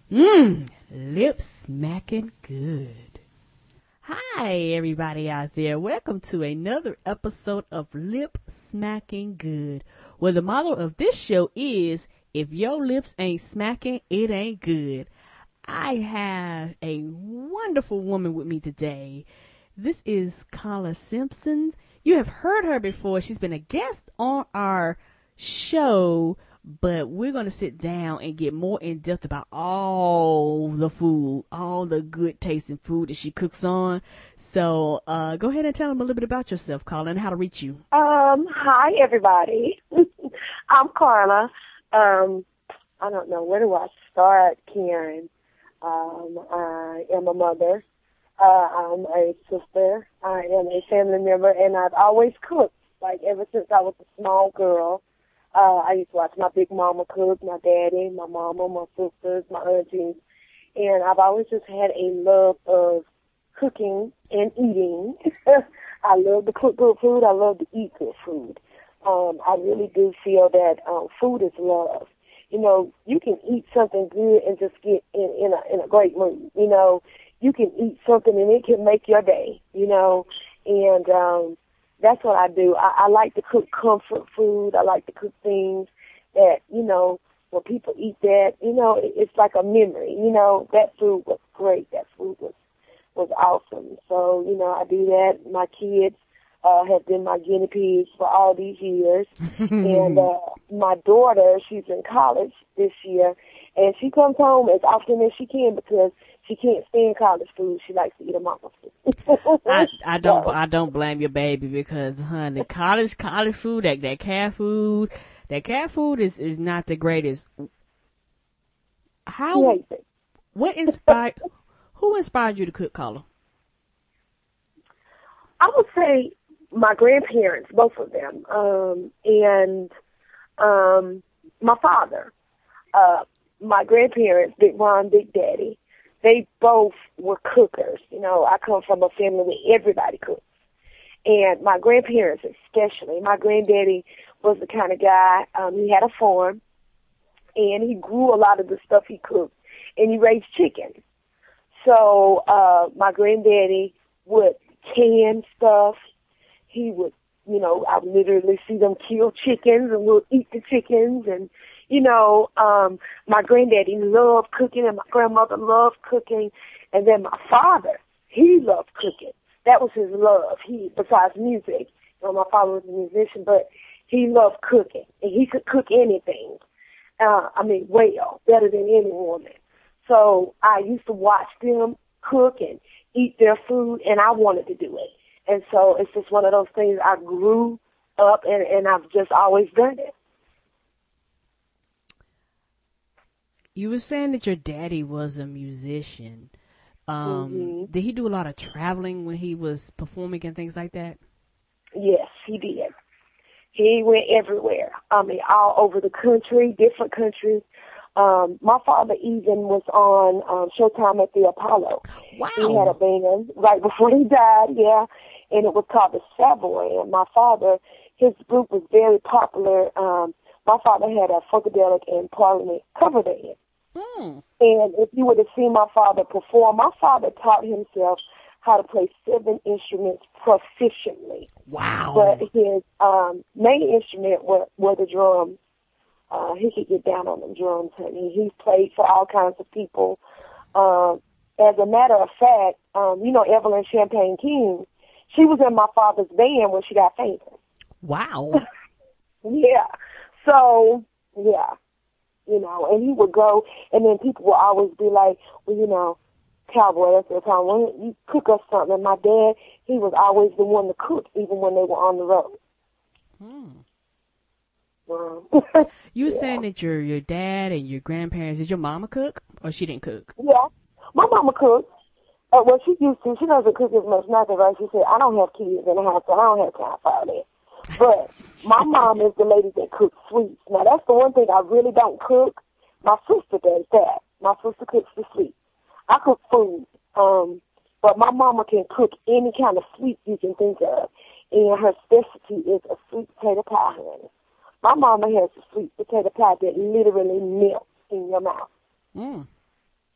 Lip smacking good. Hi, everybody out there. Welcome to another episode of Lip Smacking Good, where the motto of this show is, if your lips ain't smacking, it ain't good. I have a wonderful woman with me today. This is Carla Simpson. You have heard her before. She's been a guest on our show, but we're going to sit down and get more in depth about all the food, all the good tasting food that she cooks on. So, go ahead and tell them a little bit about yourself, Carla, and how to reach you. Hi, everybody. I'm Carla. I don't know, where do I start, Karen? I am a mother. I'm a sister. I am a family member, and I've always cooked, like ever since I was a small girl. I used to watch my big mama cook, my daddy, my mama, my sisters, my aunties, and I've always just had a love of cooking and eating. I love to cook good food. I love to eat good food. I really do feel that food is love. You know, you can eat something good and just get in a great mood. You know, you can eat something and it can make your day. You know, and that's what I do. I like to cook comfort food. I like to cook things that, you know, when people eat that, you know, it's like a memory. You know, that food was great. That food was awesome. So, you know, I do that. My kids have been my guinea pigs for all these years. And my daughter, she's in college this year, and she comes home as often as she can because she can't stand college food. She likes to eat her mama's food. I don't blame your baby because, honey, college food, that cat food is not the greatest. Who inspired you to cook, Carla? I would say my grandparents, both of them, and my father. My grandparents, Big Ron, Big Daddy, they both were cookers. You know, I come from a family where everybody cooks. And my grandparents especially. My granddaddy was the kind of guy, he had a farm, and he grew a lot of the stuff he cooked, and he raised chickens. So my granddaddy would can stuff. He would, you know, I would literally see them kill chickens, and we'll eat the chickens. And, you know, my granddaddy loved cooking, and my grandmother loved cooking. And then my father, he loved cooking. That was his love. Besides music, you know, my father was a musician, but he loved cooking, and he could cook anything. Well, better than any woman. So I used to watch them cook and eat their food, and I wanted to do it. And so it's just one of those things. I grew up, and I've just always done it. You were saying that your daddy was a musician. Did he do a lot of traveling when he was performing and things like that? Yes, he did. He went everywhere. All over the country, different countries. My father even was on Showtime at the Apollo. Wow. He had a band right before he died, yeah, and it was called the Savoy. And my father, his group was very popular. My father had a Funkadelic and Parliament cover band. And if you were to see my father perform, my father taught himself how to play 7 instruments proficiently. Wow. But his main instrument were the drums. He could get down on the drums, honey. He played for all kinds of people. As a matter of fact, you know Evelyn Champagne King, she was in my father's band when she got famous. Wow. Yeah. So, yeah. You know, and he would go, and then people would always be like, well, you know, Cowboy, that's the time, when you cook us something. And my dad, he was always the one to cook, even when they were on the road. You saying that your dad and your grandparents, did your mama cook, or she didn't cook? Yeah, my mama cooked. Well, she used to. She doesn't cook as much now, right? She said, I don't have kids in the house, so I don't have time for all that. But my mom is the lady that cooks sweets. Now, that's the one thing I really don't cook. My sister does that. My sister cooks the sweets. I cook food. But my mama can cook any kind of sweet you can think of. And her specialty is a sweet potato pie, honey. My mama has a sweet potato pie that literally melts in your mouth.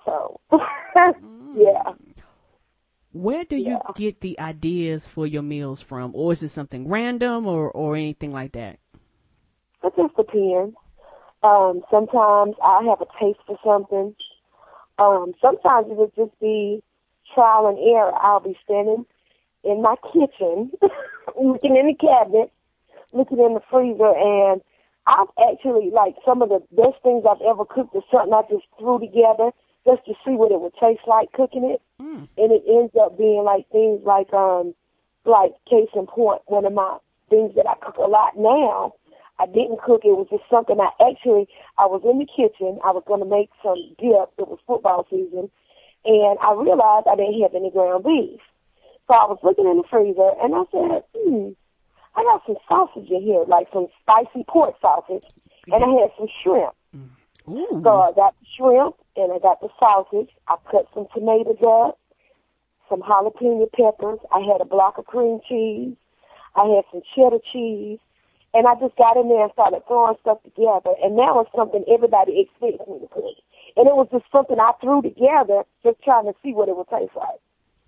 So, yeah. Where do you get the ideas for your meals from? Or is it something random or anything like that? It just depends. Sometimes I have a taste for something. Sometimes it would just be trial and error. I'll be standing in my kitchen, looking in the cabinet, looking in the freezer, and I've actually, like, some of the best things I've ever cooked is something I just threw together just to see what it would taste like cooking it. And it ends up being like things like case in point, one of my things that I cook a lot now, I didn't cook. It was just something I was in the kitchen. I was going to make some dip. It was football season. And I realized I didn't have any ground beef. So I was looking in the freezer, and I said, I got some sausage in here, like some spicy pork sausage, and I had some shrimp. Ooh. So I got the shrimp, and I got the sausage. I cut some tomatoes up, some jalapeno peppers. I had a block of cream cheese. I had some cheddar cheese. And I just got in there and started throwing stuff together. And now it's something everybody expects me to cook. And it was just something I threw together just trying to see what it would taste like.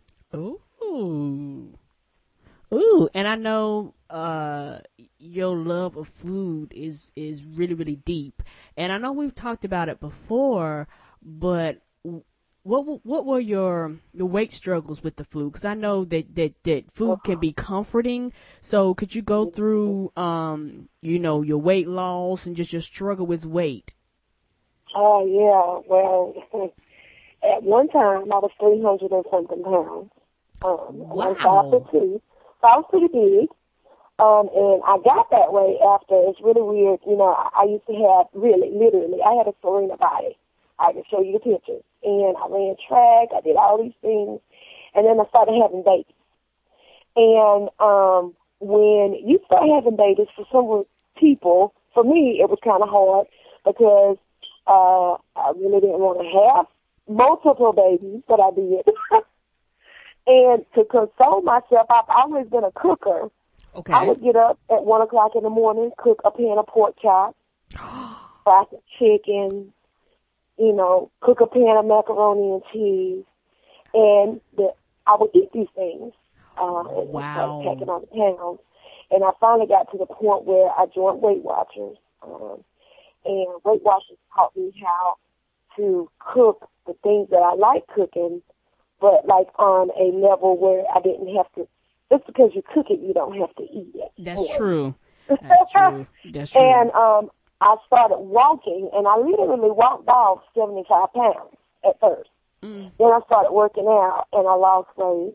Ooh. Ooh. And I know your love of food is really, really deep. And I know we've talked about it before, but what were your weight struggles with the food? Because I know that food can be comforting. So could you go through, your weight loss and just your struggle with weight? Oh, yeah. Well, at one time, I was 300 and something pounds. Wow. I was 5'2", so I was pretty big. And I got that way after, it's really weird, I used to have, literally, I had a Serena body. I can show you the pictures. And I ran track, I did all these things, and then I started having babies. And when you start having babies, for some people, for me, it was kind of hard because I really didn't want to have multiple babies, but I did. And to console myself, I've always been a cooker. Okay. I would get up at 1 o'clock in the morning, cook a pan of pork chops, fry some chicken, cook a pan of macaroni and cheese, and I would eat these things. And started packing on the pounds. And I finally got to the point where I joined Weight Watchers. And Weight Watchers taught me how to cook the things that I like cooking, but like on a level where I didn't have to. Just because you cook it, you don't have to eat it. That's true. That's true. That's true. And I started walking, and I literally walked off 75 pounds at first. Then I started working out, and I lost weight.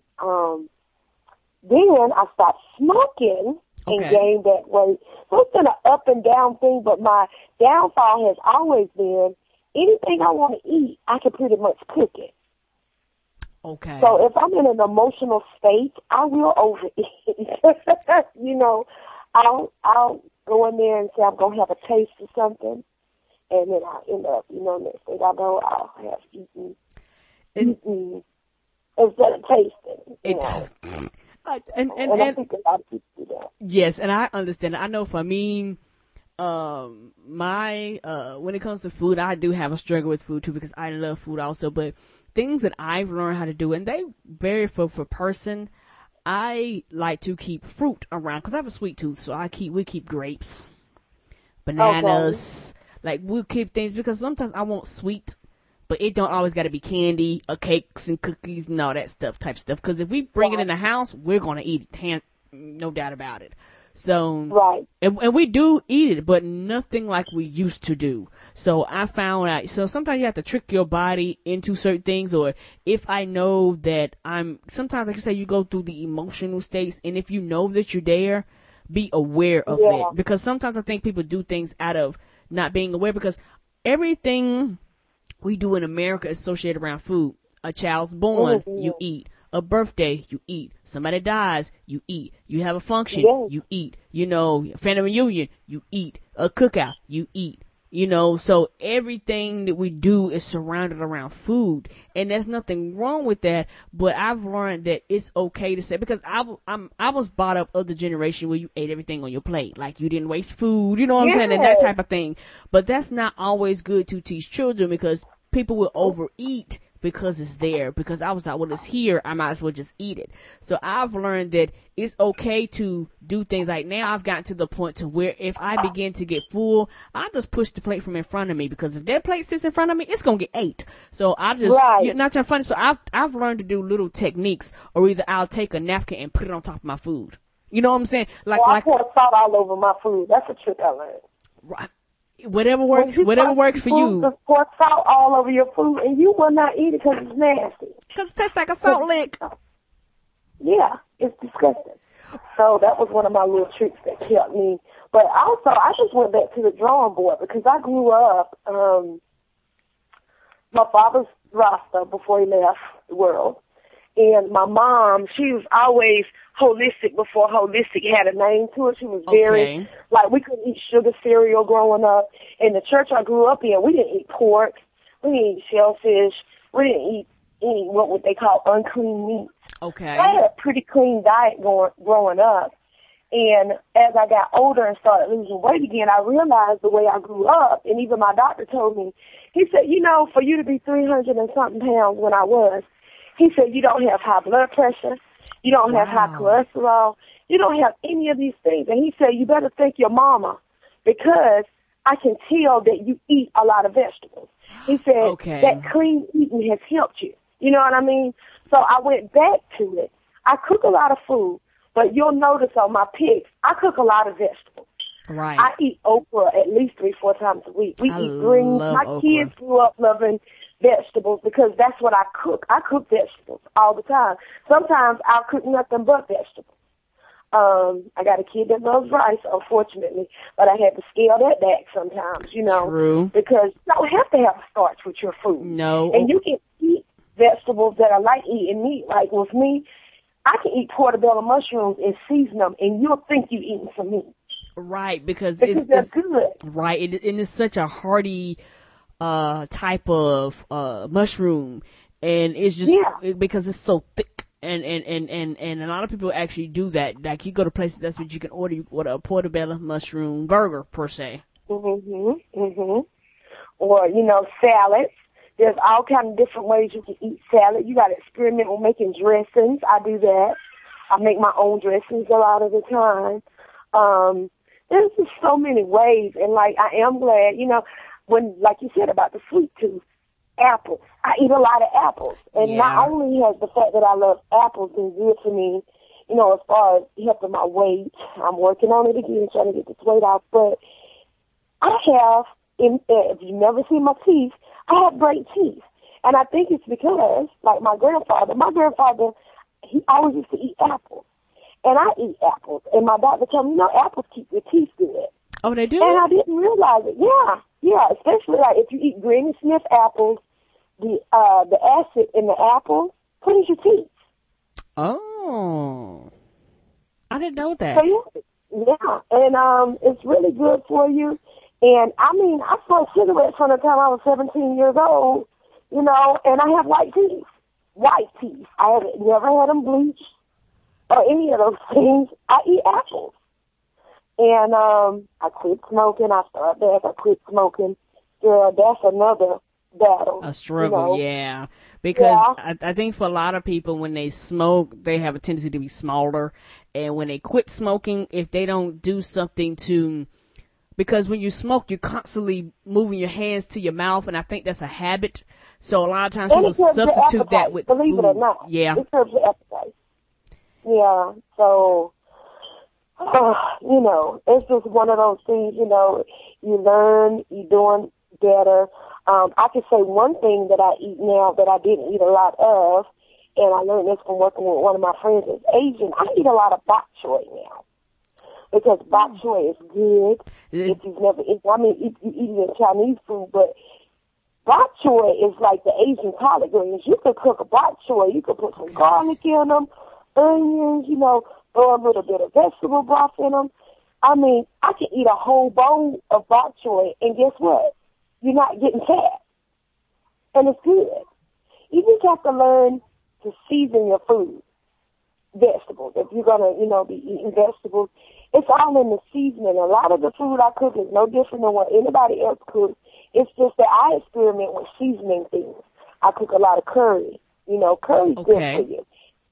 Then I stopped smoking and gained that weight. So it's been an up and down thing, but my downfall has always been anything I want to eat, I can pretty much cook it. Okay. So if I'm in an emotional state, I will overeat. I'll go in there and say I'm going to have a taste of something, and then I end up, next thing I know, I'll have eaten instead of tasting. And I think a lot of people do that. Yes, and I understand. I know for me, when it comes to food, I do have a struggle with food too because I love food also, but things that I've learned how to do, and they vary for person. I like to keep fruit around because I have a sweet tooth, so we keep grapes, bananas, like we'll keep things because sometimes I want sweet, but it don't always got to be candy or cakes and cookies and all that type stuff. Because if we bring it in the house, we're gonna eat it, no doubt about it. So, and we do eat it, but nothing like we used to do. So I found out, so sometimes you have to trick your body into certain things, or if I know that sometimes like I say, you go through the emotional states, and if you know that you're there, be aware of it. Because sometimes I think people do things out of not being aware, because everything we do in America is associated around food. A child's born, you eat. A birthday, you eat. Somebody dies, you eat. You have a function, you eat. Family reunion, you eat. A cookout, you eat. So everything that we do is surrounded around food, and there's nothing wrong with that. But I've learned that it's okay to say, because I was brought up of the generation where you ate everything on your plate, like you didn't waste food, you know what I'm saying, and that type of thing. But that's not always good to teach children, because people will overeat because it's there, because I was like, well, it's here, I might as well just eat it. So I've learned that it's okay to do things like now I've gotten to the point to where if I begin to get full, I just push the plate from in front of me, because if that plate sits in front of me, it's going to get ate. So I just, right. not trying funny. So I've learned to do little techniques, or either I'll take a napkin and put it on top of my food. You know what I'm saying? I pour salt all over my food. That's a trick I learned. Right. Whatever works for you. Just pour salt all over your food, and you will not eat it because it's nasty. Because it tastes like a salt lick. Yeah, it's disgusting. So that was one of my little tricks that helped me. But also, I just went back to the drawing board because I grew up, my father's Rasta before he left the world. And my mom, she was always holistic before holistic had a name to it. She was very, like, we couldn't eat sugar cereal growing up. In the church I grew up in, we didn't eat pork. We didn't eat shellfish. We didn't eat any, what they call unclean meat. Okay. I had a pretty clean diet growing up. And as I got older and started losing weight again, I realized the way I grew up, and even my doctor told me, he said, you know, for you to be 300 and something pounds when I was, he said, you don't have high blood pressure. You don't have high cholesterol. You don't have any of these things. And he said, you better thank your mama because I can tell that you eat a lot of vegetables. He said, that clean eating has helped you. You know what I mean? So I went back to it. I cook a lot of food, but you'll notice on my pics, I cook a lot of vegetables. Right. I eat okra at least 3-4 times a week. We eat greens. My kids grew up loving vegetables because that's what I cook. I cook vegetables all the time. Sometimes I'll cook nothing but vegetables. I got a kid that loves rice, unfortunately, but I have to scale that back sometimes, you know. True. Because you don't have to have starch with your food. No. And you can eat vegetables that are like eating meat. Like with me, I can eat portobello mushrooms and season them, and you'll think you're eating some meat. Right, because it's good. Right, and it's such a hearty type of mushroom, and it's just because it's so thick, and a lot of people actually do that. Like you go to places, that's what you can order. You order a portobello mushroom burger per se. Or you know, salads. There's all kind of different ways you can eat salad. You got to experiment with making dressings. I do that. I make my own dressings a lot of the time. There's just so many ways, and like I am glad, you know, when like you said about the sweet tooth, apples. I eat a lot of apples, and not only has the fact that I love apples been good for me, you know, as far as helping my weight. I'm working on it again, trying to get this weight off. But I have, if you've never seen my teeth, I have great teeth, and I think it's because, like my grandfather, he always used to eat apples. And I eat apples. And my doctor told me, you know, apples keep your teeth good. Oh, they do? And I didn't realize it. Yeah. Especially like if you eat Granny Smith apples, the acid in the apple cleans your teeth. Oh. I didn't know that. So, yeah. And it's really good for you. And I mean, I smoked cigarettes from the time I was 17 years old, you know, and I have white teeth. White teeth. I haven't never had them bleached or any of those things. I eat apples. And I quit smoking. I started back. I quit smoking. Girl, that's another battle. A struggle, you know? Because I think for a lot of people, when they smoke, they have a tendency to be smaller. And when they quit smoking, if they don't do something to... Because when you smoke, you're constantly moving your hands to your mouth, and I think that's a habit. So a lot of times people substitute that with food. Believe it or not. Yeah. It serves your appetite. Yeah, so, you know, it's just one of those things, you know, you learn, you're doing better. I can say one thing that I eat now that I didn't eat a lot of, and I learned this from working with one of my friends that's Asian. I eat a lot of bok choy now. Because bok choy is good. If you've never eaten, I mean, you eat it in Chinese food, but bok choy is like the Asian collard greens. You could cook a bok choy. You could put some garlic in them, onions, you know, throw a little bit of vegetable broth in them. I mean, I can eat a whole bowl of bok choy, and guess what? You're not getting fat. And it's good. You just have to learn to season your food. Vegetables. If you're going to, you know, be eating vegetables, it's all in the seasoning. A lot of the food I cook is no different than what anybody else cooks. It's just that I experiment with seasoning things. I cook a lot of curry. You know, curry's good for you.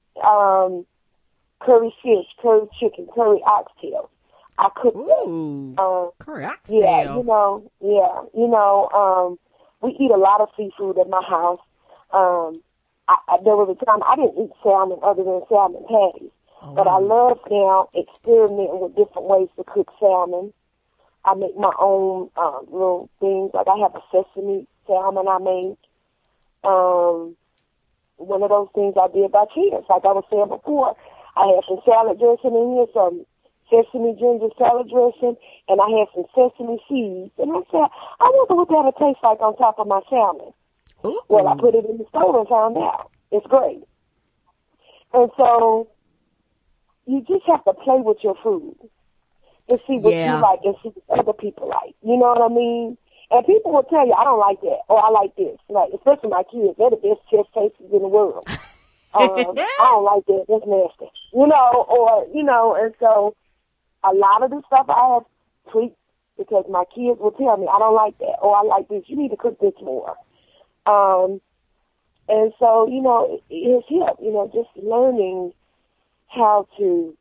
Curry fish, curry chicken, curry oxtail. I cook that. Curry oxtail. Yeah, we eat a lot of seafood at my house. There was a time I didn't eat salmon other than salmon patties. But I love now experimenting with different ways to cook salmon. I make my own little things. Like I have a sesame salmon I make. One of those things I did by chance. Like I was saying before, I had some salad dressing in here, some sesame ginger salad dressing, and I had some sesame seeds. And I said, I wonder what that'll taste like on top of my salmon. Ooh. Well, I put it in the stove and found out. It's great. And so you just have to play with your food and see what you like and see what other people like. You know what I mean? And people will tell you, I don't like that, or I like this. Like, especially my kids, they're the best chest tasters in the world. I don't like that. That's nasty. You know, or, you know, and so a lot of the stuff I have tweaked because my kids will tell me, I don't like that, or I like this. You need to cook this more. And so, you know, it's help, you know, just learning how to,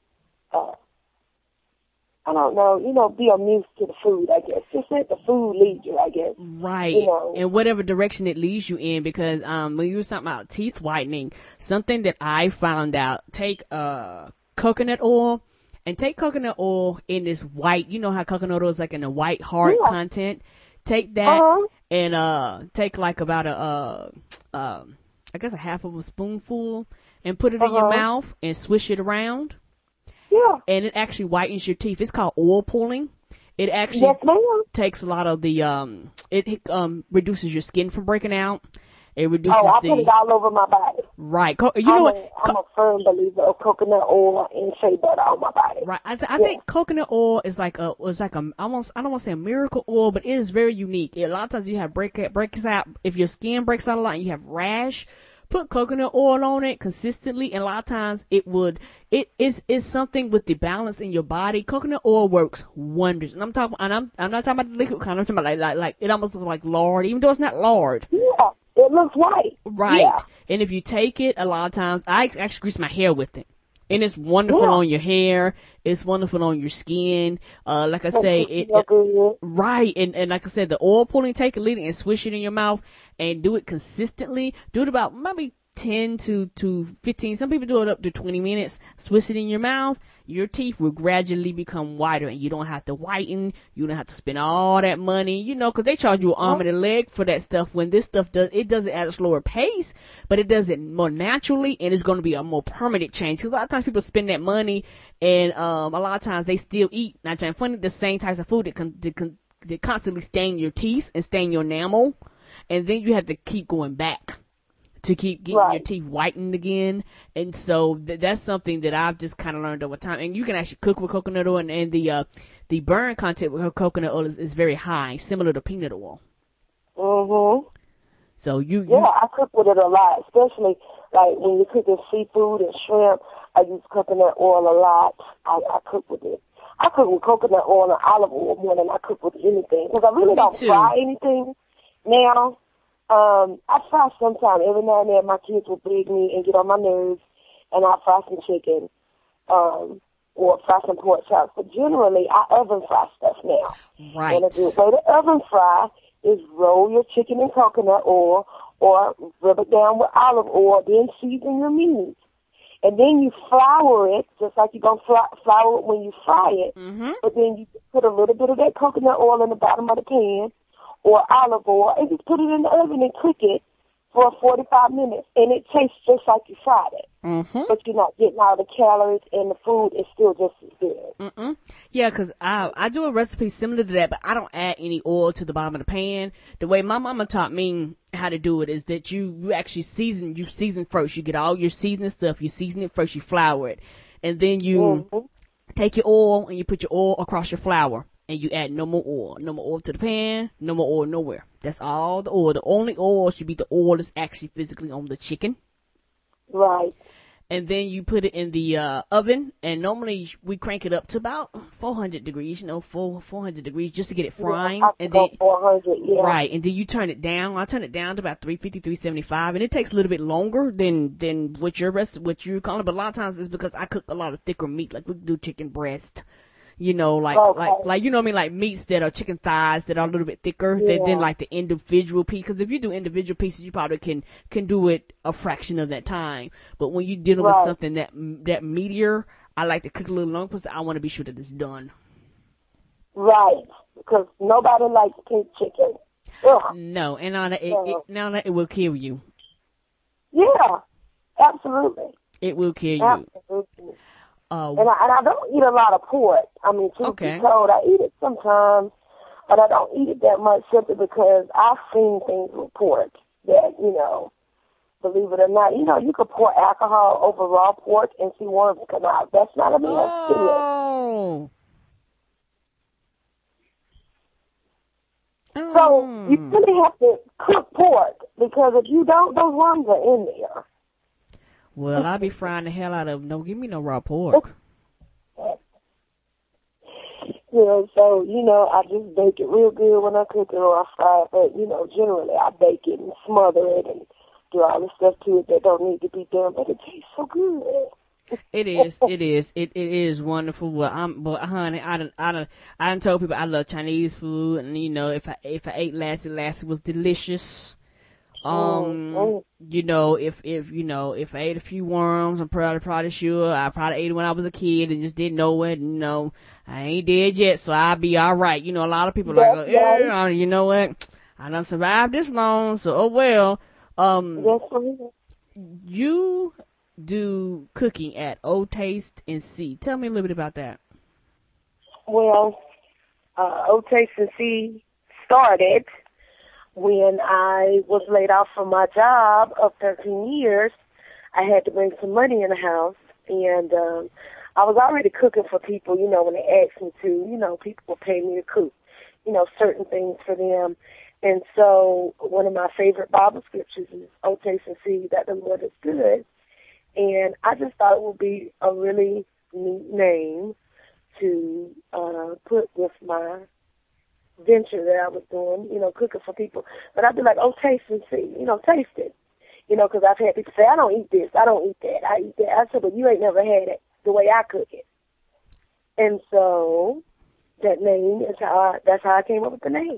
I don't know, you know, be amused to the food, I guess. Just let the food lead you, I guess. Right. You know. In whatever direction it leads you in, because when you were talking about teeth whitening, something that I found out, take coconut oil, and take coconut oil in this white, you know how coconut oil is like in a white hard content. Take that and take like about I guess a half of a spoonful and put it in your mouth and swish it around. Yeah. And it actually whitens your teeth. It's called oil pulling. It actually takes a lot of the it reduces your skin from breaking out. It reduces I put it all over my body. Right. You know what? I'm a firm believer of coconut oil and shea butter on my body. Right. I think coconut oil is like almost, I don't want to say a miracle oil, but it is very unique. A lot of times you have breaks out, if your skin breaks out a lot and you have rash, put coconut oil on it consistently, and a lot of times it is something with the balance in your body. Coconut oil works wonders. And I'm not talking about the liquid kind. I'm talking about like it almost looks like lard, even though it's not lard. Yeah. It looks white. Right. Yeah. And if you take it, a lot of times, I actually grease my hair with it. And it's wonderful on your hair. It's wonderful on your skin. Like I say, right. And like I said, the oil pulling, take a little and swish it in your mouth and do it consistently. Do it about maybe 10 to 15. Some people do it up to 20 minutes. Swish it in your mouth. Your teeth will gradually become whiter and you don't have to whiten. You don't have to spend all that money, you know, cause they charge you an arm and a leg for that stuff. When this stuff does it at a slower pace, but it does it more naturally and it's going to be a more permanent change. Cause a lot of times people spend that money and, a lot of times they still eat, not trying funny, the same types of food that constantly stain your teeth and stain your enamel. And then you have to keep going back to keep getting your teeth whitened again. And so that's something that I've just kind of learned over time. And you can actually cook with coconut oil, and the burn content with coconut oil is very high, similar to peanut oil. Mm-hmm. So I cook with it a lot, especially like when you're cooking seafood and shrimp. I use coconut oil a lot. I cook with it. I cook with coconut oil and olive oil more than I cook with anything, because I really don't fry anything now. I fry sometimes. Every now and then my kids will beg me and get on my nerves, and I'll fry some chicken, or fry some pork chops. But generally, I oven fry stuff now. Right. And a good way to oven fry is roll your chicken in coconut oil or rub it down with olive oil, then season your meat. And then you flour it, just like you're going to flour it when you fry it. Mm-hmm. But then you put a little bit of that coconut oil in the bottom of the pan, or olive oil, and just put it in the oven and cook it for 45 minutes. And it tastes just like you fried it. Mm-hmm. But you're not getting all the calories, and the food is still just as good. Mm-mm. Yeah, because I do a recipe similar to that, but I don't add any oil to the bottom of the pan. The way my mama taught me how to do it is that you actually season first. You get all your seasoning stuff, you season it first, you flour it. And then you take your oil and you put your oil across your flour. And you add no more oil to the pan, no more oil nowhere. That's all the oil. The only oil should be the oil that's actually physically on the chicken. Right. and then you put it in the oven, and normally we crank it up to about 400 degrees, 400 degrees, just to get it frying. Yeah, and then 400, yeah. Right, and then you turn it down. I turn it down to about 350, 375, and it takes a little bit longer than what you're calling it. But a lot of times it's because I cook a lot of thicker meat, like we do chicken breast. Like you know what I mean, like meats that are chicken thighs that are a little bit thicker than like the individual piece. Because if you do individual pieces, you probably can do it a fraction of that time. But when you're dealing with something that meatier, I like to cook a little longer because I want to be sure that it's done. Right, because nobody likes pink chicken. Ugh. No, and it will kill you. Yeah, absolutely. It will kill you. Absolutely. And I don't eat a lot of pork. I mean, truth be told, I eat it sometimes, but I don't eat it that much simply because I've seen things with pork that, believe it or not, you could pour alcohol over raw pork and see worms come out. That's not a mess. Oh. So you really have to cook pork because if you don't, those worms are in there. Well, I'll be frying the hell out of them. Don't give me no raw pork. So, I just bake it real good when I cook it or I fry it. But, generally I bake it and smother it and do all the stuff to it that don't need to be done. But it tastes so good. It is. It is wonderful. Well, honey, I done told people I love Chinese food, and if I ate lassi was delicious. If I ate a few worms, I'm probably sure I probably ate it when I was a kid and just didn't know it. I ain't dead yet, so I'll be all right. A lot of people you know what? I done survived this long, so oh well. You do cooking at Old Taste and See. Tell me a little bit about that. Well, Old Taste and See started when I was laid off from my job of 13 years. I had to bring some money in the house, and I was already cooking for people, when they asked me to. People would pay me to cook, certain things for them. And so one of my favorite Bible scriptures is, "Oh, taste and see that the Lord is good." And I just thought it would be a really neat name to put with my venture that I was doing, cooking for people. But I'd be like, "Oh, taste and see, taste it." Because I've had people say, "I don't eat this, I don't eat that, I eat that." I said, "But you ain't never had it the way I cook it." And so that name is that's how I came up with the name.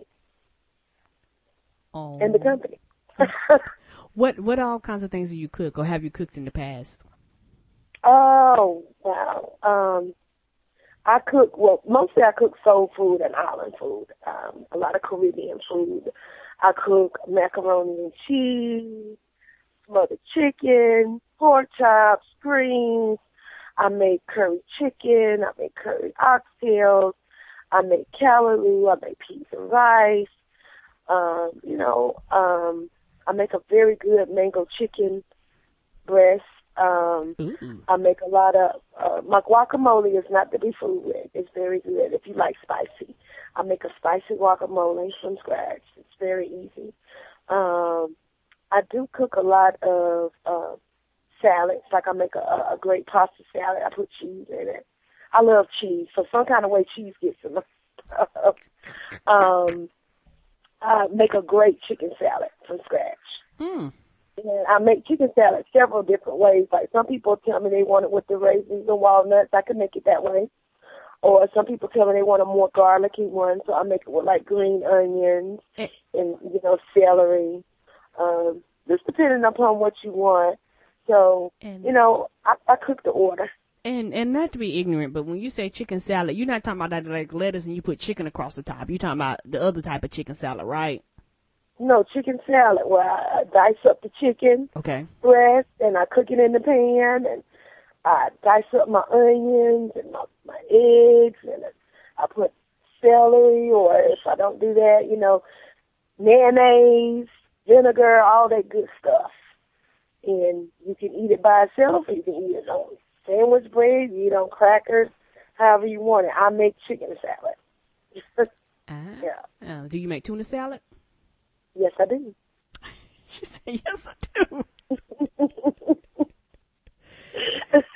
Oh. And the company. What all kinds of things do you cook, or have you cooked in the past? Oh, wow. Mostly I cook soul food and island food, a lot of Caribbean food. I cook macaroni and cheese, smothered chicken, pork chops, greens. I make curry chicken. I make curry oxtails. I make callaloo. I make peas and rice. I make a very good mango chicken breast. I make a lot of, my guacamole is not to be fooled with. It's very good if you like spicy. I make a spicy guacamole from scratch. It's very easy. I do cook a lot of salads. Like I make a great pasta salad. I put cheese in it. I love cheese. So some kind of way cheese gets in my stuff. I make a great chicken salad from scratch. And I make chicken salad several different ways. Like some people tell me they want it with the raisins and walnuts. I can make it that way. Or some people tell me they want a more garlicky one, so I make it with like green onions and celery. Just depending upon what you want. So I cook the order. And not to be ignorant, but when you say chicken salad, you're not talking about that like lettuce and you put chicken across the top. You're talking about the other type of chicken salad, right? No, chicken salad where I dice up the chicken breast and I cook it in the pan and I dice up my onions and my eggs and I put celery, or if I don't do that, mayonnaise, vinegar, all that good stuff. And you can eat it by itself, or you can eat it on sandwich bread, you eat on crackers, however you want it. I make chicken salad. Yeah. Do you make tuna salad? Yes, I do. She said, yes, I do.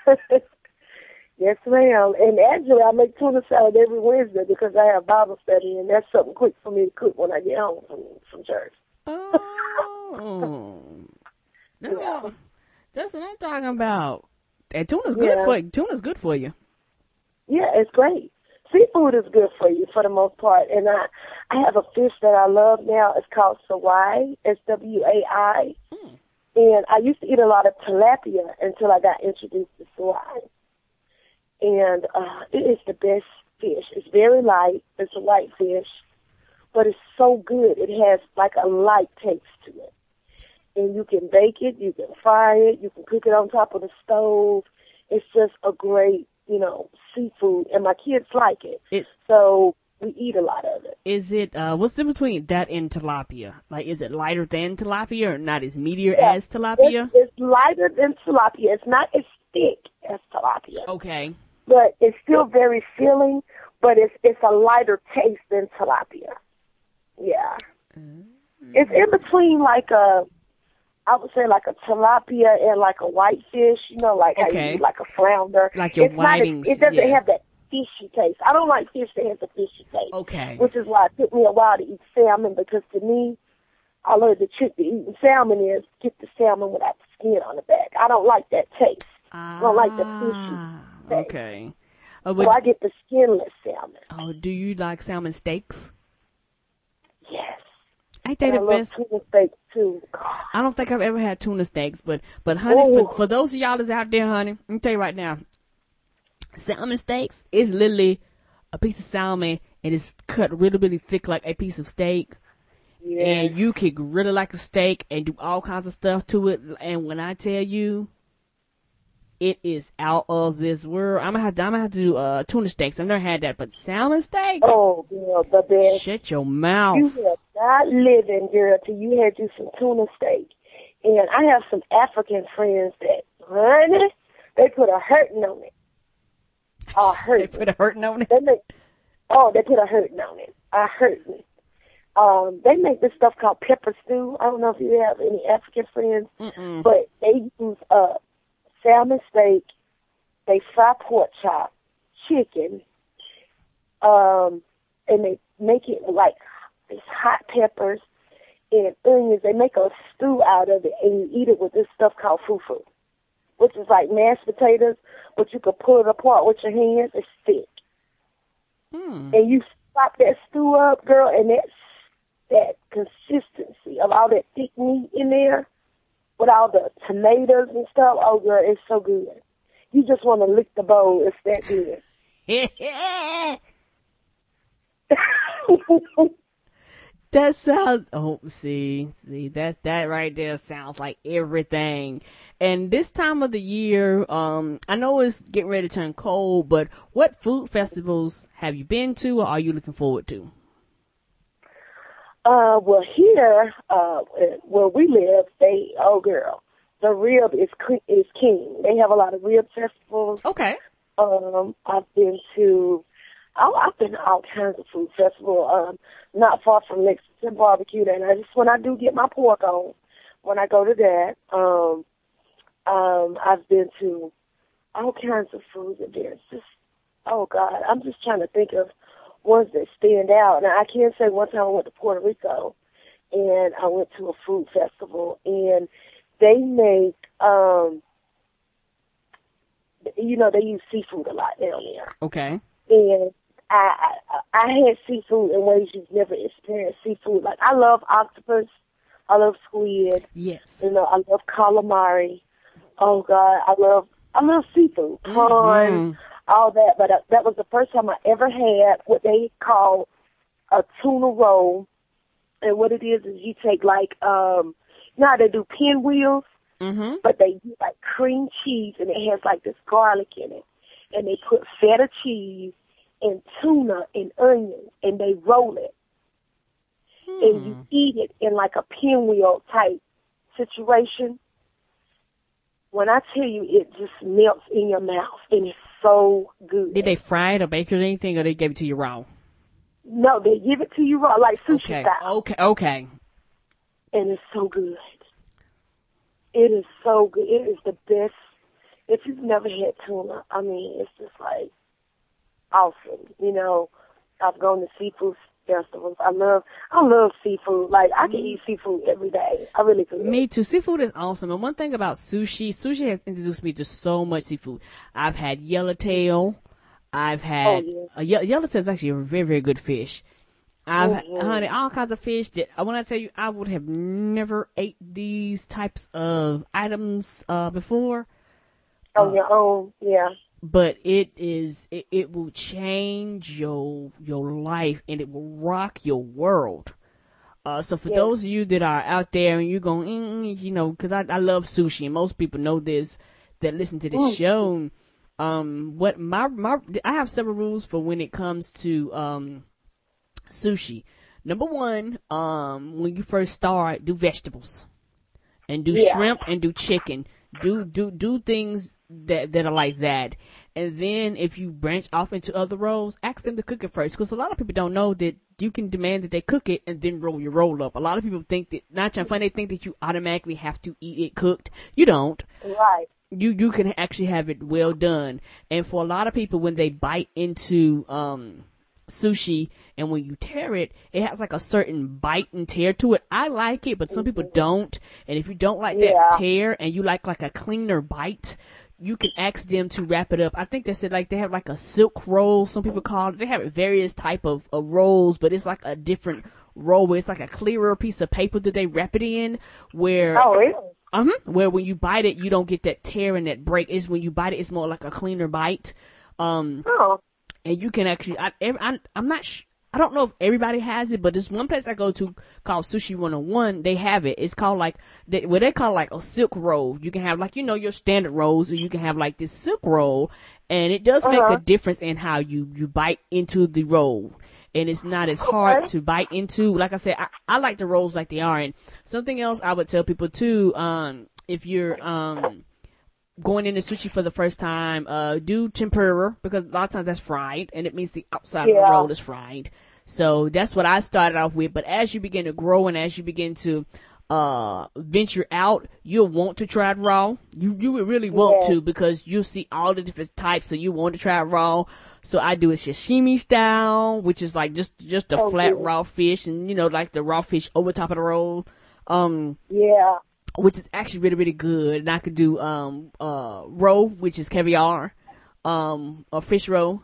Yes, ma'am. And actually, I make tuna salad every Wednesday because I have Bible study, and that's something quick for me to cook when I get home from church. Oh, Yeah. that's what I'm talking about. And tuna's Yeah. Tuna's good for you. Yeah, it's great. Seafood is good for you for the most part. And I have a fish that I love now. It's called Swai, Swai. And I used to eat a lot of tilapia until I got introduced to Swai. And it is the best fish. It's very light. It's a white fish. But it's so good. It has like a light taste to it. And you can bake it. You can fry it. You can cook it on top of the stove. It's just a great, seafood. And my kids like it. So we eat a lot of it. Is it, what's the difference between that and tilapia? Like, is it lighter than tilapia or not as meatier as tilapia? It's lighter than tilapia. It's not as thick as tilapia. Okay. But it's still very filling, but it's a lighter taste than tilapia. Yeah. It's in between I would say like a tilapia and like a whitefish, like okay. how you eat like a flounder. Like your whitings. It doesn't have that fishy taste. I don't like fish that has a fishy taste. Okay. Which is why it took me a while to eat salmon, because to me, I learned the trick to eating salmon is get the salmon without the skin on the back. I don't like that taste. I don't like the fishy taste. Okay. So I get the skinless salmon. Oh, do you like salmon steaks? Yes. Ain't they the best? I love tuna steaks too. I don't think I've ever had tuna steaks, but honey, for those of y'all that's out there, honey, let me tell you right now, salmon steaks is literally a piece of salmon and it's cut really, really thick like a piece of steak. Yeah. And you can really like a steak and do all kinds of stuff to it. And when I tell you, it is out of this world. I'm gonna have to do tuna steaks. I've never had that, but salmon steaks. Oh, girl, the best. Shut your mouth. You have not living, girl, till you had you some tuna steak. And I have some African friends that, honey, they put a hurting on it. They put a hurting on it. They put a hurting on it. A hurting. They make this stuff called pepper stew. I don't know if you have any African friends, but they use salmon steak, they fry pork chop, chicken, and they make it like these hot peppers and onions. They make a stew out of it, and you eat it with this stuff called fufu, which is like mashed potatoes, but you can pull it apart with your hands. It's thick. And you slop that stew up, girl, and that consistency of all that thick meat in there, with all the tomatoes and stuff. Oh, girl, it's so good. You just want to lick the bowl. It's that good. That sounds, that right there sounds like everything. And this time of the year, I know it's getting ready to turn cold, but what food festivals have you been to or are you looking forward to? Well, here, where we live, the rib is king. They have a lot of rib festivals. Okay. I've been to all kinds of food festivals, not far from Lexington Barbecue. And when I do get my pork on, when I go to that, I've been to all kinds of food events. Oh God, I'm just trying to think of ones that stand out. Now, I can say one time I went to Puerto Rico, and I went to a food festival, and they make, they use seafood a lot down there. Okay. And I had seafood in ways you've never experienced seafood. Like, I love octopus. I love squid. Yes. I love calamari. Oh, God, I love seafood. Prawns. All that, but that was the first time I ever had what they call a tuna roll. And what it is you take like, how they do pinwheels, but they do like cream cheese, and it has like this garlic in it. And they put feta cheese and tuna and onions, and they roll it. And you eat it in like a pinwheel type situation. When I tell you, it just melts in your mouth, and it's so good. Did they fry it or bake it or anything, or they gave it to you raw? No, they give it to you raw, like sushi style. Okay. And it's so good. It is so good. It is the best if you've never had tuna, I mean, it's just like awesome. You know, I've gone to seafood festivals. I love seafood. Like, I can eat seafood every day. I really could. Me too. Seafood is awesome. And one thing about sushi has introduced me to so much seafood. I've had yellowtail. I've had yellowtail is actually a very, very good fish. I've had all kinds of fish that when I tell you, I would have never ate these types of items before. On your own, yeah. But it will change your life, and it will rock your world. So for those of you that are out there and you're going, you know, cause I love sushi, and most people know this that listen to this show. I have several rules for when it comes to, sushi. Number one, when you first start, do vegetables and do shrimp and do chicken. Do things that are like that. And then if you branch off into other rolls, ask them to cook it first. Cause a lot of people don't know that you can demand that they cook it and then roll your roll up. A lot of people think that, not trying to find, they think that you automatically have to eat it cooked. You don't. Right. You can actually have it well done. And for a lot of people, when they bite into, sushi, and when you tear it, it has like a certain bite and tear to it. I like it, but some people don't. And if you don't like that tear and you like a cleaner bite, you can ask them to wrap it up. I think they said like they have like a silk roll, some people call it. They have various type of rolls, but it's like a different roll where it's like a clearer piece of paper that they wrap it in, where where when you bite it, you don't get that tear and that break. It's when you bite it, it's more like a cleaner bite. And you can actually, I don't know if everybody has it, but there's one place I go to called Sushi 101. They have it. It's called like, what they call like a silk roll. You can have like, you know, your standard rolls, or you can have like this silk roll. And it does make a difference in how you bite into the roll. And it's not as hard to bite into. Like I said, I like the rolls like they are. And something else I would tell people too, if you're, going into sushi for the first time, do tempura, because a lot of times that's fried, and it means the outside of the roll is fried. So that's what I started off with. But as you begin to grow and as you begin to venture out, you'll want to try it raw. You would really want to, because you'll see all the different types, so you want to try it raw. So I do it sashimi style, which is like just a flat raw fish, and you know, like the raw fish over top of the roll. Which is actually really, really good. And I could do, roe, which is caviar, or fish roe,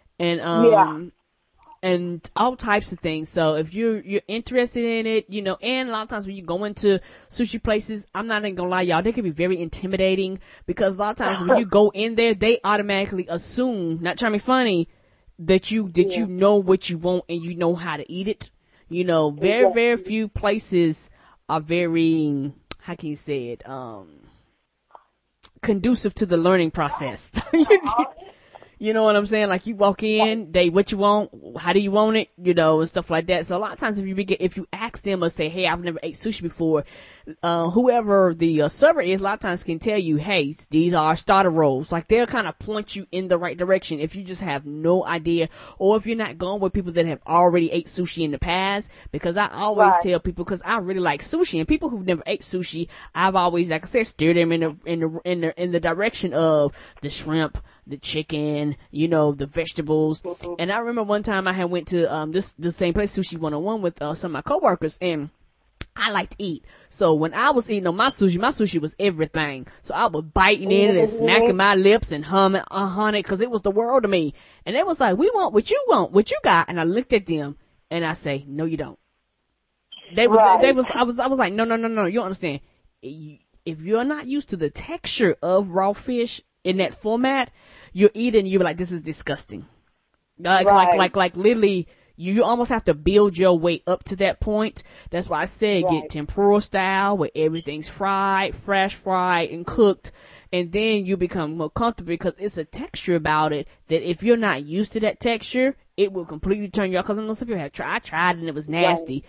and all types of things. So if you're interested in it, you know, and a lot of times when you go into sushi places, I'm not even gonna lie, y'all, they can be very intimidating, because a lot of times when you go in there, they automatically assume, not trying to be funny, that you know what you want and you know how to eat it. You know, very, very few places are very, how can you say it, conducive to the learning process. You know what I'm saying? Like, you walk in, what you want, how do you want it, you know, and stuff like that. So a lot of times if you ask them or say, hey, I've never ate sushi before, whoever the server is, a lot of times can tell you, hey, these are starter rolls. Like, they'll kind of point you in the right direction if you just have no idea, or if you're not going with people that have already ate sushi in the past. Because I always tell people, because I really like sushi, and people who've never ate sushi, I've always, like I said, steer them in the direction of the shrimp, the chicken, you know, the vegetables. And I remember one time I had went to the same place, Sushi 101, with some of my coworkers, and I like to eat. So when I was eating on my sushi was everything. So I was biting in it and smacking my lips and humming, honey, cause it was the world to me. And they was like, we want what you got. And I looked at them and I say, no, you don't. I was like, no, you don't understand. If you're not used to the texture of raw fish in that format, you're eating, you're like, this is disgusting. Like literally, you almost have to build your way up to that point. That's why I said get tempura style, where everything's fried, fresh fried and cooked, and then you become more comfortable, because it's a texture about it that if you're not used to that texture, it will completely turn you off. Because I know some people have tried and it was nasty.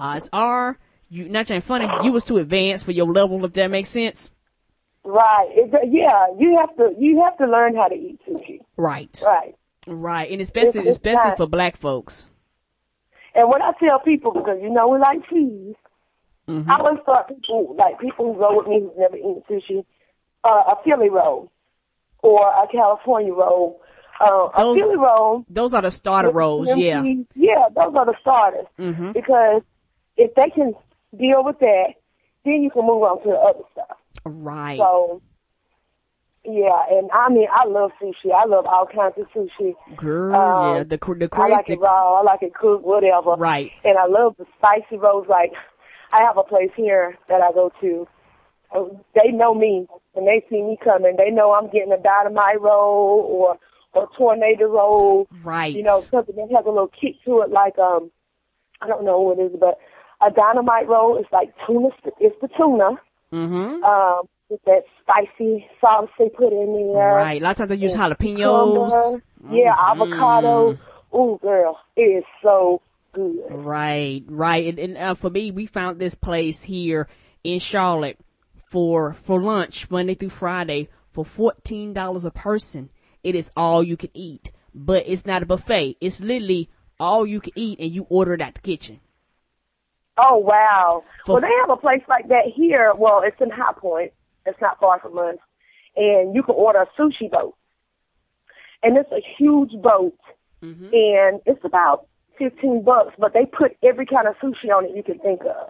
You not trying funny, you was too advanced for your level, if that makes sense. Right. You have to learn how to eat sushi. Right. And especially for black folks. And what I tell people, because you know we like cheese, I always start people who go with me who've never eaten sushi, a Philly roll. or a California roll. A Philly roll. Those are the starter rolls, yeah. Yeah, those are the starters. Mm-hmm. Because if they can deal with that, then you can move on to the other stuff. Right. So, yeah, and I mean, I love sushi. I love all kinds of sushi. Girl, yeah, I like it raw. I like it cooked, whatever. Right. And I love the spicy rolls. Like, I have a place here that I go to. They know me. When they see me coming, they know I'm getting a dynamite roll or tornado roll. Right. You know, something that has a little kick to it, like, I don't know what it is, but a dynamite roll is like tuna. It's the tuna. Mm-hmm. With that spicy sauce they put in there. Right. A lot of times they use jalapenos. Yeah, avocado. Ooh, girl, it is so good. Right. And for me, we found this place here in Charlotte for lunch Monday through Friday for $14 a person. It is all you can eat, but it's not a buffet. It's literally all you can eat, and you order it at the kitchen. Oh, wow. Well, they have a place like that here. Well, it's in High Point. It's not far from us. And you can order a sushi boat. And it's a huge boat. Mm-hmm. And it's about $15, but they put every kind of sushi on it you can think of.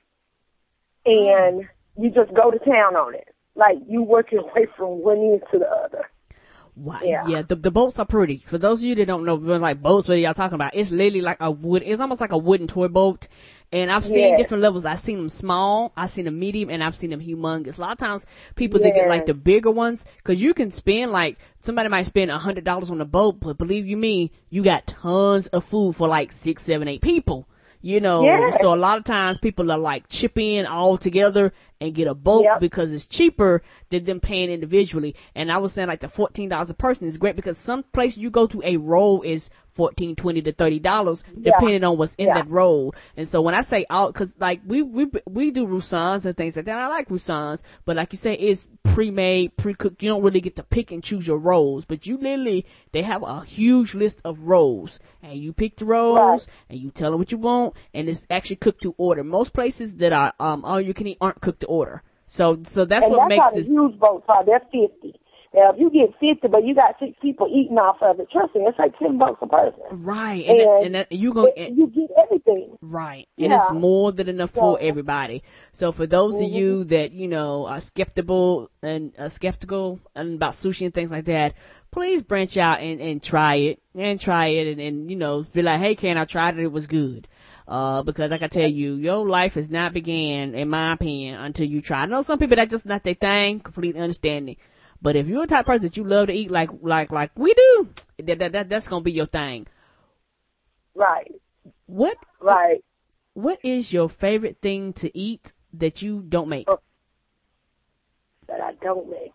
And you just go to town on it. Like, you work your way from one end to the other. Wow. Yeah, the boats are pretty. For those of you that don't know, like boats, what y'all talking about? It's literally like it's almost like a wooden toy boat. And I've seen different levels. I've seen them small, I've seen them medium, and I've seen them humongous. A lot of times people they get like the bigger ones, cause you can spend like, somebody might spend $100 on the boat, but believe you me, you got tons of food for like 6, 7, 8 people. You know, so a lot of times people are like chip in all together and get a boat because it's cheaper than them paying individually. And I was saying like the $14 a person is great because some places you go to, a roll is $14, $20 to $30 depending on what's in that roll. And so when I say out, cause like we do Roussans and things like that. I like Roussans, but like you say, it's pre-made, pre-cooked. You don't really get to pick and choose your rolls, but you literally, they have a huge list of rolls and you pick the rolls and you tell them what you want, and it's actually cooked to order. Most places that are, all you can eat aren't cooked to order. So that's what makes this. Huge boats are. They're 50. Now, if you get 50, but you got 6 people eating off of it, trust me, it's like $10 a person. Right. And you get everything. Right. And it's more than enough for everybody. So for those of you that, you know, are skeptical about sushi and things like that, please branch out and try it and, you know, be like, hey, Ken, I tried it. It was good. Because like I tell you, your life has not began, in my opinion, until you try. I know some people, that's just not their thing, completely understanding. But if you're a type of person that you love to eat like we do, that's gonna be your thing. Right. What is your favorite thing to eat that you don't make? That I don't make.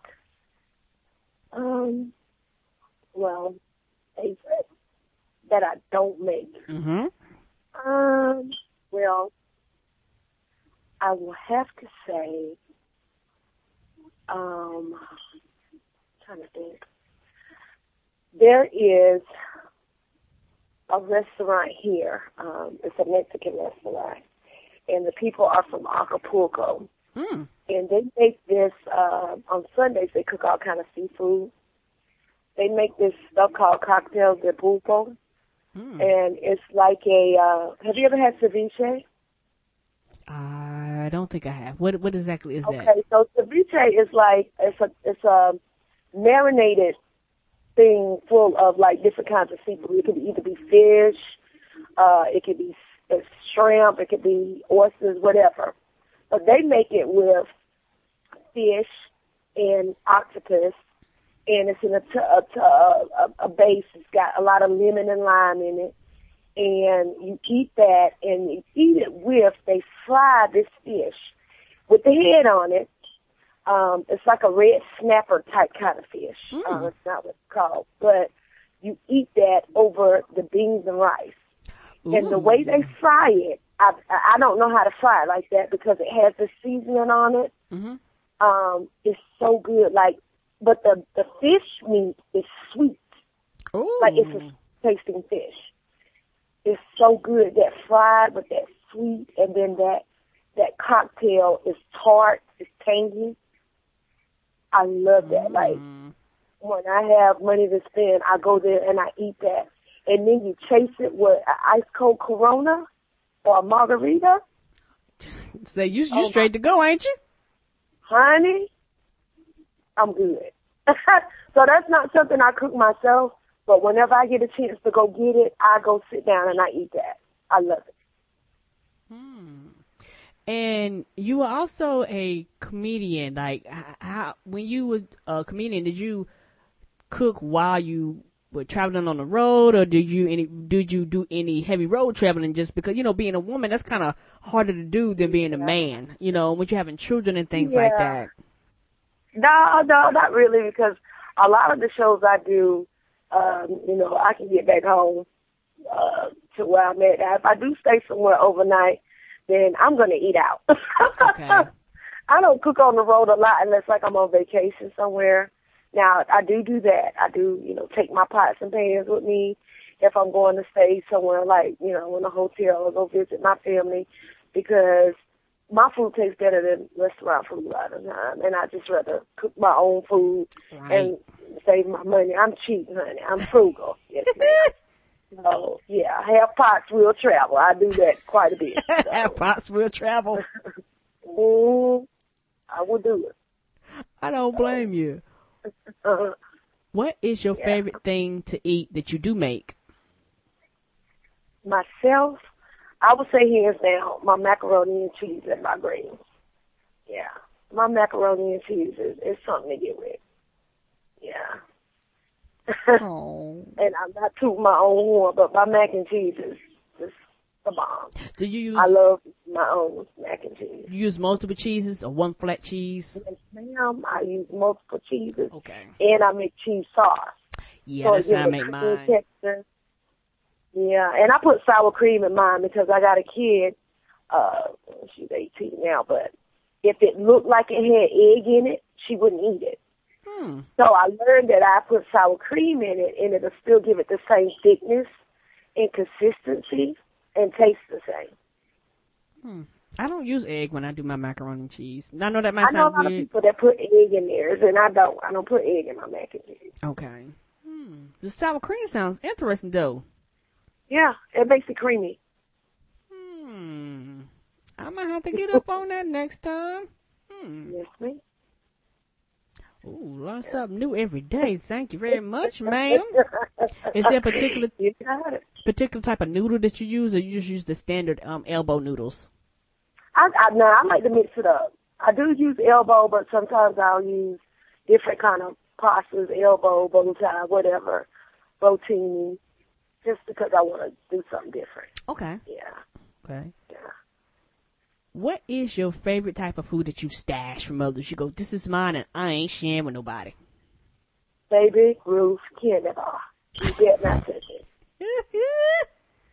Well, favorite that I don't make. Mm-hmm. Well, I will have to say, trying to think. There is a restaurant here. It's a Mexican restaurant, and the people are from Acapulco. And they make this on Sundays. They cook all kind of seafood. They make this stuff called cocktail de pulpo, and it's like a. Have you ever had ceviche? I don't think I have. What exactly is that? Okay, so ceviche is like it's a marinated thing full of like different kinds of seafood. It could either be fish, it could be shrimp, it could be oysters, whatever. But they make it with fish and octopus, and it's in a base. It's got a lot of lemon and lime in it. And you eat that, and you eat it with, they fry this fish with the head on it. It's like a red snapper type kind of fish. It's not what it's called. But you eat that over the beans and rice. Ooh. And the way they fry it, I don't know how to fry it like that because it has the seasoning on it. It's so good. But the fish meat is sweet. Ooh. Like it's a tasting fish. It's so good, that fried with that sweet, and then that cocktail is tart, it's tangy. I love that. when I have money to spend, I go there and I eat that. And then you chase it with an ice cold Corona or a margarita. Say you straight to go, ain't you? Honey, I'm good. So that's not something I cook myself, but whenever I get a chance to go get it, I go sit down and I eat that. I love it. And you were also a comedian. Like, how when you were a comedian, did you cook while you were traveling on the road, or did you do any heavy road traveling? Just because, you know, being a woman, that's kind of harder to do than being a man. You know, when you're having children and things like that. No, not really, because a lot of the shows I do, you know, I can get back home to where I'm at. Now, if I do stay somewhere overnight, then I'm going to eat out. Okay. I don't cook on the road a lot unless, like, I'm on vacation somewhere. Now, I do that. I do, you know, take my pots and pans with me if I'm going to stay somewhere, like, you know, in a hotel or go visit my family, because my food tastes better than restaurant food a lot of the time, and I just rather cook my own food and save my money. I'm cheap, honey. I'm frugal. Yes, ma'am. So, yeah, half pots will travel. I do that quite a bit. So. Half pots will travel. I will do it. I don't blame you. What is your favorite thing to eat that you do make? Myself, I would say hands down, my macaroni and cheese and my greens. Yeah, my macaroni and cheese is something to get with. Yeah. Oh. And I'm not tooting my own horn, but my mac and cheese is just the bomb. Do you use? I love my own mac and cheese. You use multiple cheeses or one flat cheese? Yes, ma'am. I use multiple cheeses. Okay. And I make cheese sauce. Yeah, so that's how I make mine. Texture. Yeah, and I put sour cream in mine because I got a kid. She's 18 now, but if it looked like it had egg in it, she wouldn't eat it. So I learned that I put sour cream in it, and it'll still give it the same thickness and consistency and taste the same. I don't use egg when I do my macaroni and cheese. I know that might sound I know a lot weird. of people that put egg in theirs, and I don't. I don't put egg in my mac and cheese. Okay. The sour cream sounds interesting, though. Yeah, it makes it creamy. I might have to get up on that next time. Yes, ma'am. Ooh, learn something new every day. Thank you very much, ma'am. Is there a particular type of noodle that you use, or you just use the standard elbow noodles? I like to mix it up. I do use elbow, but sometimes I'll use different kind of pastas, elbow, bow tie, whatever, rotini, just because I want to do something different. Okay. Yeah. Okay. Yeah. What is your favorite type of food that you stash from others? You go, this is mine and I ain't sharing with nobody. Baby Ruth candy bar. You better not touch it.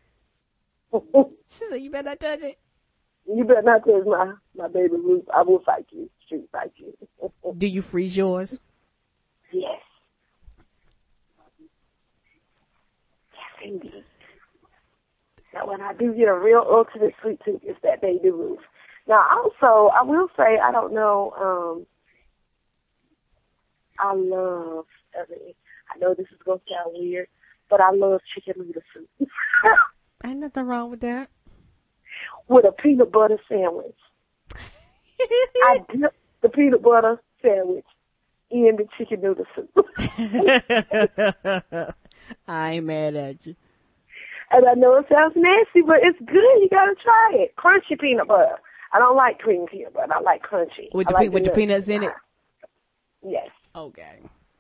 She said, you better not touch it. You better not touch my baby Ruth. I will fight you. Street fight you. Do you freeze yours? Yes. Yes, indeed. Now, when I do get a real ultimate sweet tooth, it's that baby Ruth. Now, also, I will say, I don't know, I love, I know this is going to sound weird, but I love chicken noodle soup. Ain't nothing wrong with that. With a peanut butter sandwich. I dip the peanut butter sandwich in the chicken noodle soup. I ain't mad at you. And I know it sounds nasty, but it's good. You gotta try it. Crunchy peanut butter. I don't like cream peanut butter. I like crunchy. With the peanuts in it? Yes. Okay.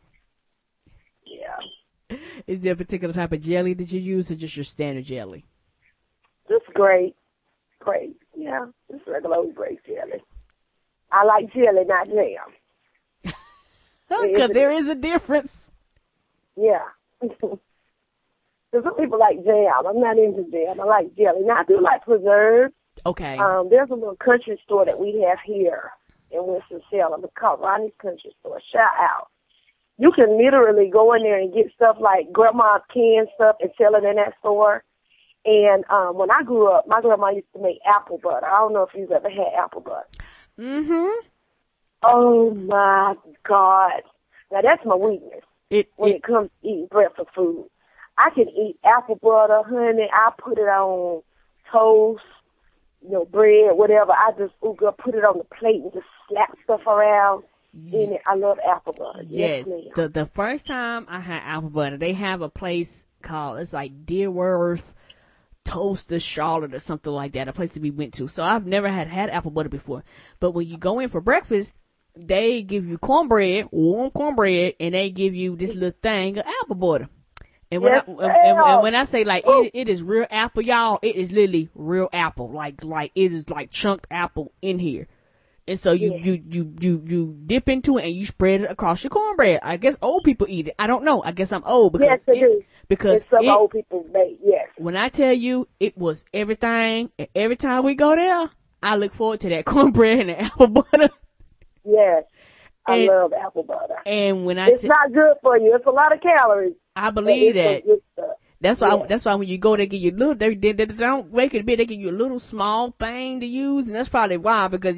Yeah. Is there a particular type of jelly that you use, or just your standard jelly? Just great. Great. Yeah. Just regular old grape jelly. I like jelly, not jam. Because there is a difference. Yeah. Because some people like jam. I'm not into jam. I like jelly. Now, I do like preserves. Okay. There's a little country store that we have here in Winston-Salem. It's called Ronnie's Country Store. Shout out. You can literally go in there and get stuff like grandma's canned stuff and sell it in that store. And when I grew up, my grandma used to make apple butter. I don't know if you've ever had apple butter. Mm-hmm. Oh, my God. Now, that's my weakness. when it comes to eating breakfast food. I can eat apple butter, honey. I put it on toast, bread, whatever. I just put it on the plate and just slap stuff around in it. I love apple butter. Yes. Ma'am. The first time I had apple butter, they have a place called, it's like Dearworth Toaster Charlotte or something like that, a place that we went to. So I've never had apple butter before. But when you go in for breakfast, they give you cornbread, warm cornbread, and they give you this little thing of apple butter. And when when I say like it is real apple, y'all, it is literally real apple. Like it is like chunked apple in here. And so you dip into it and you spread it across your cornbread. I guess old people eat it. I don't know. I guess I'm old because yes, they do. Because some old people make, yes. When I tell you it was everything, and every time we go there, I look forward to that cornbread and the apple butter. Yes. I love apple butter. And when it's not good for you. It's a lot of calories. I believe that. That's why. That's why when you go, they give you little. They don't make it big. They give you a little small thing to use, and that's probably why. Because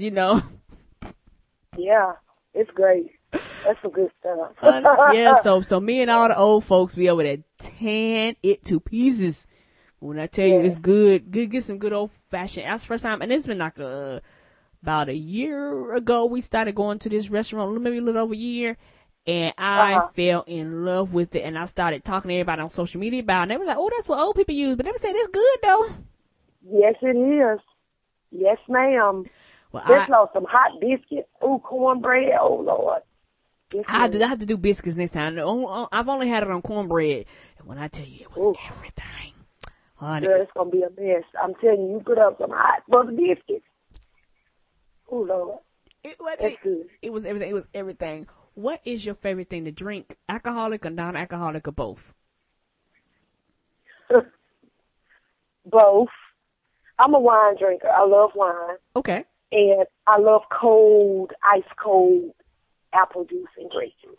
Yeah, it's great. That's some good stuff. Yeah. So me and all the old folks be over there tearing it to pieces. When I tell you it's good, get some good old fashioned. That's the first time, and it's been like about a year ago. We started going to this restaurant, maybe a little over a year. And I fell in love with it, and I started talking to everybody on social media about it. And they was like, "Oh, that's what old people use," but they would say it's good though. Yes, it is. Yes, ma'am. Well, there's some hot biscuits. Oh, cornbread. Oh, Lord. Yes, I have to do biscuits next time. I've only had it on cornbread, and when I tell you it was everything, honey, girl, it's gonna be a mess. I'm telling you, put up some hot butter biscuits. Oh, Lord. That's good. It was everything. It was everything. What is your favorite thing to drink? Alcoholic or non-alcoholic or both? Both. I'm a wine drinker. I love wine. Okay. And I love ice cold apple juice and grape juice.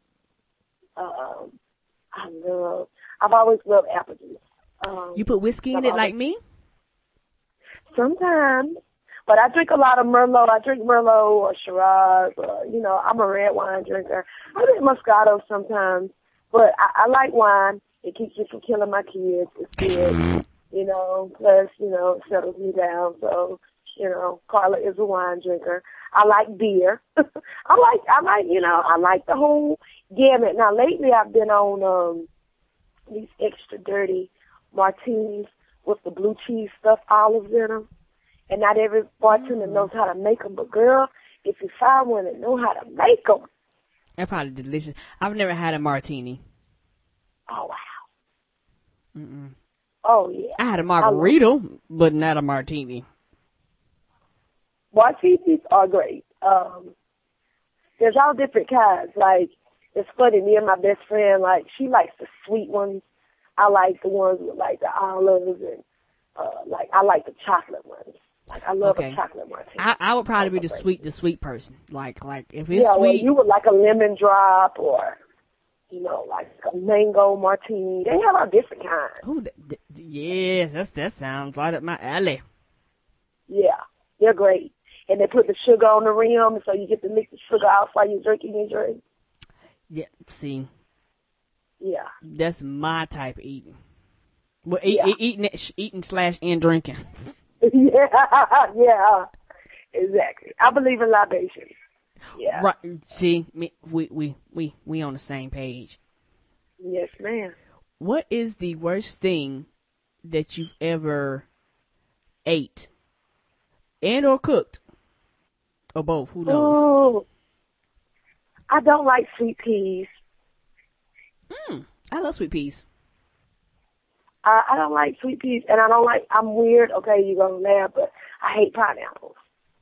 I've always loved apple juice. You put whiskey in it like me? Sometimes. But I drink a lot of Merlot. I drink Merlot or Shiraz. I'm a red wine drinker. I drink Moscato sometimes. But I like wine. It keeps me from killing my kids. It's good. Plus, it settles me down. So, Carla is a wine drinker. I like beer. I like the whole gamut. Now, lately I've been on these extra dirty martinis with the blue cheese stuffed olives in them. And not every bartender knows how to make them. But, girl, if you find one that knows how to make them. They're probably delicious. I've never had a martini. Oh, wow. Mm-mm. Oh, yeah. I had a margarita, but not a martini. Martinis are great. There's all different kinds. Like, it's funny, me and my best friend, she likes the sweet ones. I like the ones with, the olives and, I like the chocolate ones. I love a chocolate martini. I would probably be the sweet person. Like if it's sweet. Well, you would like a lemon drop or, like a mango martini. They have all different kinds. Oh, yes, that sounds right up my alley. Yeah, they're great. And they put the sugar on the rim, so you get to mix the sugar out while you're drinking your drink. Yeah, see. Yeah. That's my type of eating. Well, eating / drinking. Yeah, exactly. I believe in libation. Yeah. Right. See, we on the same page. Yes, ma'am. What is the worst thing that you've ever ate and or cooked? Or both, who knows? Oh, I don't like sweet peas. I love sweet peas. I don't like sweet peas, and I'm weird, okay, you're going to laugh, but I hate pineapples.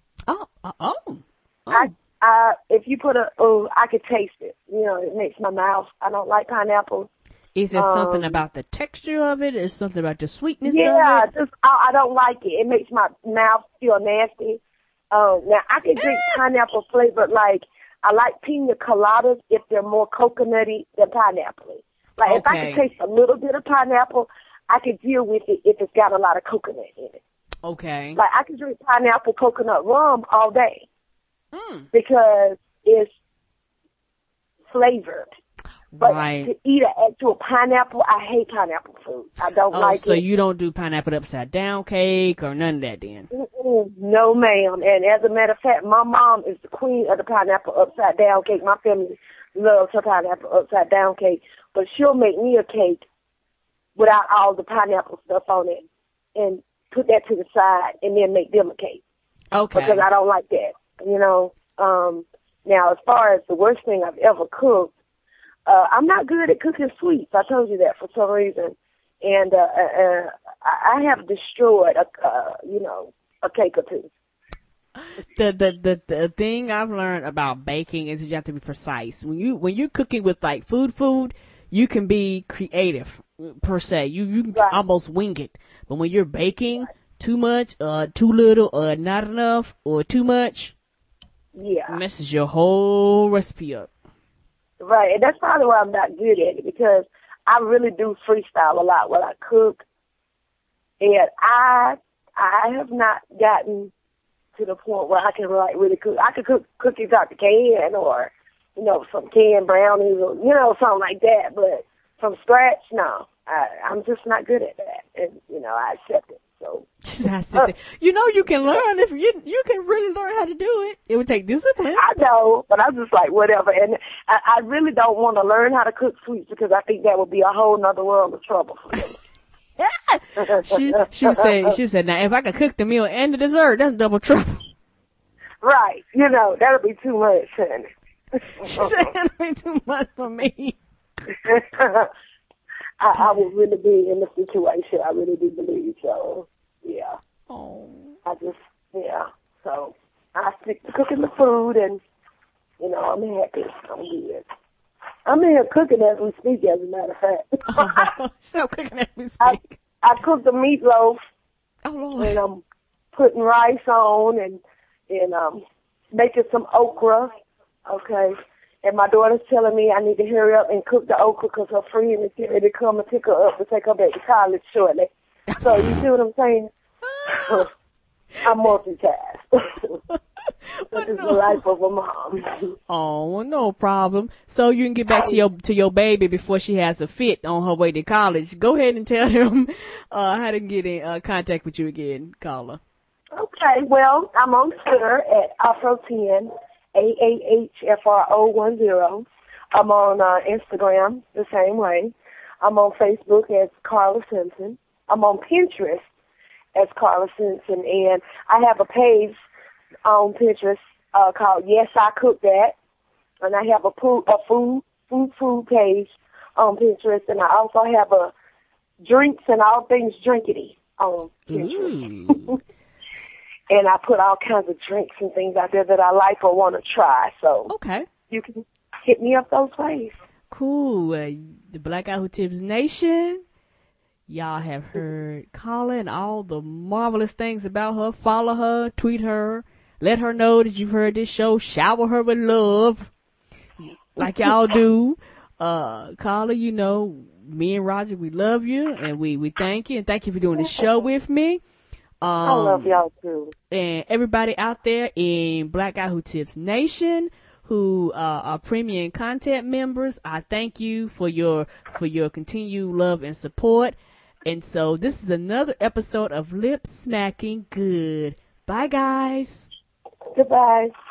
If you put I could taste it. It makes my mouth, I don't like pineapples. Is there something about the texture of it? Is something about the sweetness of it? Yeah, I don't like it. It makes my mouth feel nasty. Now, I can drink pineapple flavored, I like pina coladas if they're more coconutty than pineapple. If I can taste a little bit of pineapple, I can deal with it if it's got a lot of coconut in it. Okay. I can drink pineapple coconut rum all day because it's flavored. But right. to eat an actual pineapple, I hate pineapple fruit. I don't like it. So you don't do pineapple upside down cake or none of that then? No, ma'am. And as a matter of fact, my mom is the queen of the pineapple upside down cake. My family loves her pineapple upside down cake. But she'll make me a cake without all the pineapple stuff on it and put that to the side and then make them a cake. Okay. Because I don't like that, you know. Now, as far as the worst thing I've ever cooked, I'm not good at cooking sweets. I told you that for some reason. And I have destroyed a cake or two. The thing I've learned about baking is you have to be precise. When you're cooking with like food, you can be creative per se. You can almost wing it. But when you're baking, too much, too little, not enough, or too much, messes your whole recipe up. Right, and that's probably why I'm not good at it, because I really do freestyle a lot when I cook, and I have not gotten to the point where I can like really cook. I could cook cookies out the can, or some canned brownies, or something like that. But from scratch, no, I'm just not good at that, and I accept it. So you can learn if you can really learn how to do it. It would take discipline. I know, but I'm just like whatever, and I really don't want to learn how to cook sweets because I think that would be a whole nother world of trouble for me. she said, now if I could cook the meal and the dessert, that's double trouble. Right, that'll be too much, honey. She said that'll be too much for me. I would really be in the situation. I really do believe so. Yeah. Oh. So I stick to cooking the food, and I'm happy. I'm good. I'm in here cooking as we speak, as a matter of fact. Stop cooking as we speak. I cooked the meatloaf. Oh Lord. And I'm putting rice on, and making some okra. Okay. And my daughter's telling me I need to hurry up and cook the okra because her friend is getting ready to come and pick her up to take her back to college shortly. So you see what I'm saying? I multitask. This is the life of a mom. Oh, well, no problem. So you can get back to your baby before she has a fit on her way to college. Go ahead and tell them how to get in contact with you again, Carla. Okay, well, I'm on Twitter at Afro10. AAHFRO10. I'm on Instagram the same way. I'm on Facebook as Carla Simpson. I'm on Pinterest as Carla Simpson, and I have a page on Pinterest called Yes, I Cook That, and I have a food page on Pinterest, and I also have a drinks and all things drinkity on Pinterest. And I put all kinds of drinks and things out there that I like or want to try. So you can hit me up those ways. Cool. The Black Guy Who Tips Nation, y'all have heard Carla and all the marvelous things about her. Follow her, tweet her, let her know that you've heard this show. Shower her with love like y'all do. Carla, me and Roger, we love you, and we thank you, and thank you for doing the show with me. I love y'all too. And everybody out there in Black Guy Who Tips Nation who are premium content members, I thank you for your continued love and support. And so this is another episode of Lip Smacking Good. Bye guys. Goodbye.